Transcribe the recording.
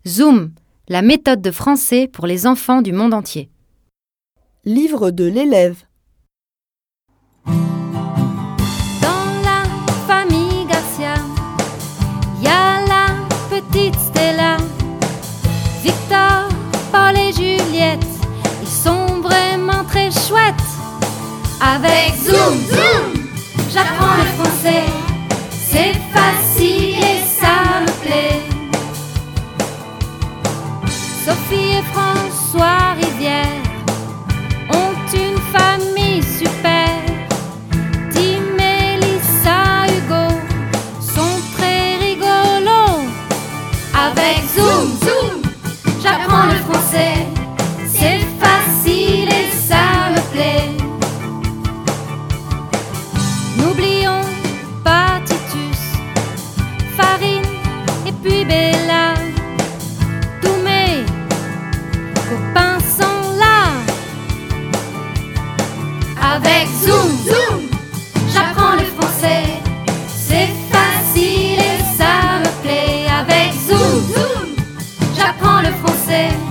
Zoom, la méthode de français pour les enfants du monde entier. Livre de l'élève. Dans la famille Garcia, y a la petite Stella, Victor, Paul et Juliette, ils sont vraiment très chouettes. Avec Zoom, Zoom, j'apprends le français, c'est facile et ça me plaît. Sophie et François Rivière ont une famille super. Tim, Mélissa, Hugo sont très rigolos. Avec Zoom, Zoom, j'apprends le français, c'est facile et ça me plaît. N'oublions pas Titus, Farine et puis Bella. Tous mes copains sont là. Avec Zoom, Zoom, j'apprends le français, c'est facile et ça me plaît. Avec Zoom, Zoom, j'apprends le français.